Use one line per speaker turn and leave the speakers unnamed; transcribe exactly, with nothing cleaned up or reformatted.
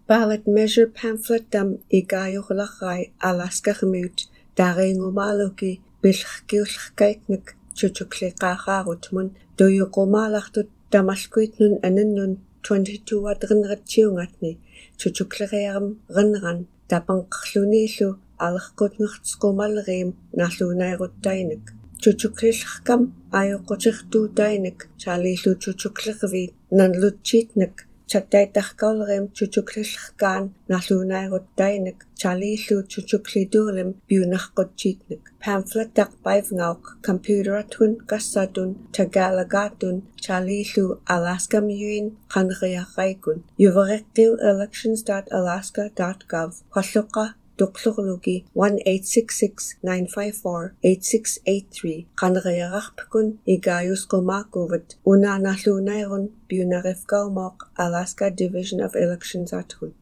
Ballot measure pamphlet dam igayuqlaqai Alaska Commute daringumaluki bilqkiulqkaitnik chuchukliqaqarutmun tuyuqumalartut tamalkuitnun anannun twenty-two adrinrattiungatni chuchukleриарам ранран tapanqarluniillu алеркутнертсqumалериим нарлуунайруттайник chuchuklillerkam ayoqqutirtuutainik chaalillu chuchuklervit nanlutchiitnak chattaitarkauleriim chuchuklillerkaan narluunairuttainik chaalillu chuchuklituulim piunarqutchiitnak pamphlet taqpaivngauq computeratun kassatun tagalagaatun chaalillu Alaska-miyuin qaneriarraikun yuvereqqiu elections dot alaska dot gov qalluqa tuqlurlugi one eight six six nine five four eight six eight three qaneriararpakun igayusqumaaqkuvat unaanarluunairun piunarifgaumoq Alaska Division of Elections atun